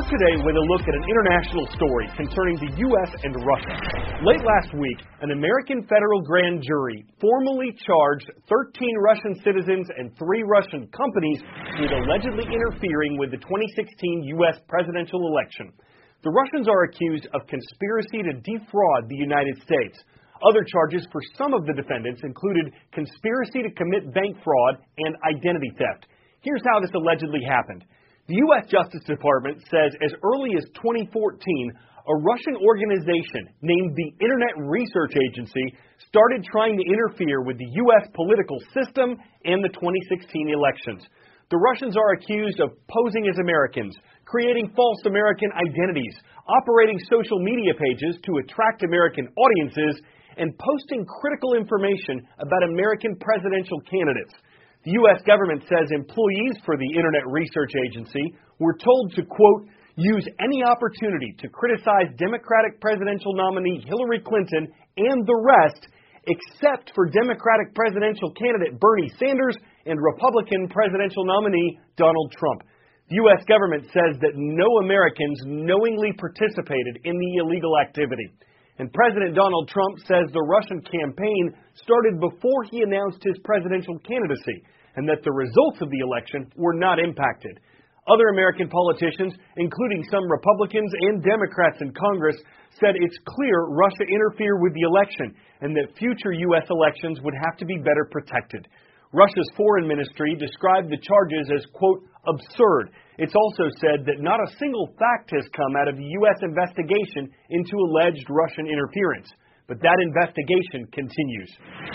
today with a look at an international story concerning the U.S. and Russia. Late last week, an American federal grand jury formally charged 13 Russian citizens and 3 Russian companies with allegedly interfering with the 2016 U.S. presidential election. The Russians are accused of conspiracy to defraud the United States. Other charges for some of the defendants included conspiracy to commit bank fraud and identity theft. Here's how this allegedly happened. The U.S. Justice Department says as early as 2014, a Russian organization named the Internet Research Agency started trying to interfere with the U.S. political system and the 2016 elections. The Russians are accused of posing as Americans, creating false American identities, operating social media pages to attract American audiences, and posting critical information about American presidential candidates. The U.S. government says employees for the Internet Research Agency were told to, quote, use any opportunity to criticize Democratic presidential nominee Hillary Clinton and the rest, except for Democratic presidential candidate Bernie Sanders and Republican presidential nominee Donald Trump. The U.S. government says that no Americans knowingly participated in the illegal activity. And President Donald Trump says the Russian campaign started before he announced his presidential candidacy, and that the results of the election were not impacted. Other American politicians, including some Republicans and Democrats in Congress, said it's clear Russia interfered with the election and that future U.S. elections would have to be better protected. Russia's foreign ministry described the charges as, quote, absurd. It's also said that not a single fact has come out of the U.S. investigation into alleged Russian interference. But that investigation continues.